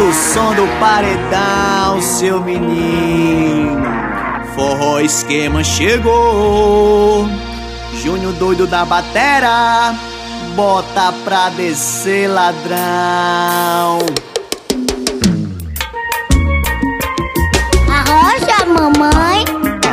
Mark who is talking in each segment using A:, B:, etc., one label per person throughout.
A: Solta o som do paredão, seu menino. Forró esquema chegou. Júnior doido da batera, bota pra descer, ladrão.
B: Arrocha, mamãe.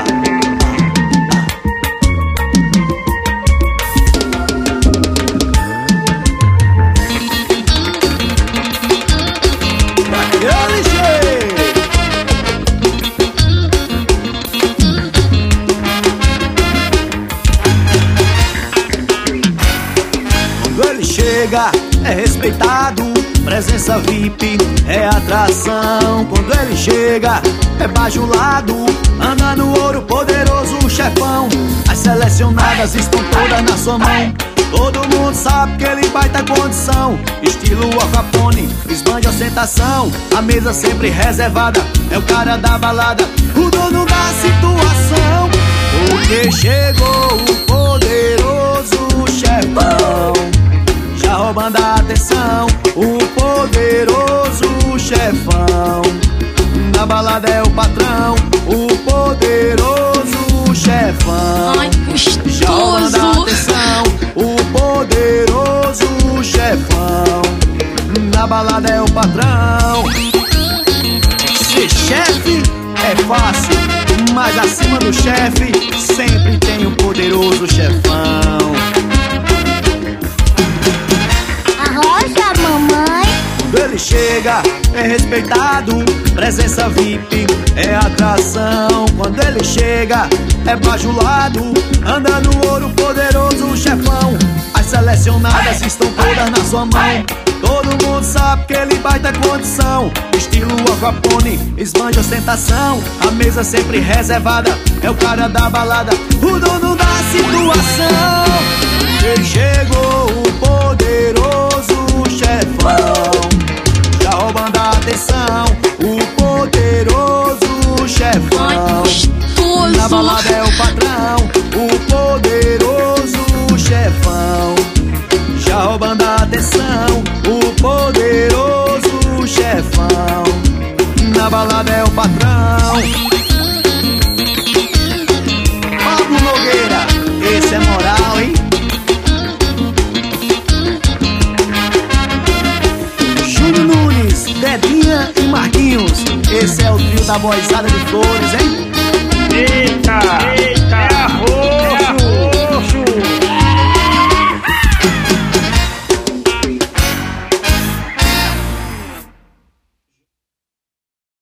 A: Quando ele chega, é respeitado, presença VIP é atração. Quando ele chega, é bajulado, anda no ouro, poderoso chefão. As selecionadas estão todas na sua mão. Todo mundo sabe que ele vai ter condição. Estilo Al Capone, esbande a ostentação. A mesa sempre reservada, é o cara da balada, o dono da situação. Porque chegou o poderoso chefão, já roubando a atenção. O poderoso chefão, na balada é o patrão. O poderoso chefão,
C: Ai,
A: já roubando a
C: gostoso.
A: atenção. O poderoso chefão, na balada é o patrão. Ser chefe é fácil, mas acima do chefe sempre tem um poderoso chefão.
B: Arrocha, mamãe.
A: Quando ele chega, é respeitado, presença VIP é atração. Quando ele chega, é bajulado, anda no ouro, poderoso chefão. As selecionadas estão todas na sua mão. Todo mundo sabe que ele vai ter condição. Estilo Al Capone, esbande a ostentação. A mesa sempre reservada, é o cara da balada, o dono da situação. Ele chegou, o poderoso chefão, já roubando a atenção. O poderoso chefão, na balada é o patrão. O poderoso chefão, já roubando a atenção. O poderoso chefão, na balada é o patrão. Pablo Nogueira, esse é moral, hein? Júnior Nunes, Dedinha e Marquinhos, esse é o trio da boizada de Flores, hein?
D: Eita!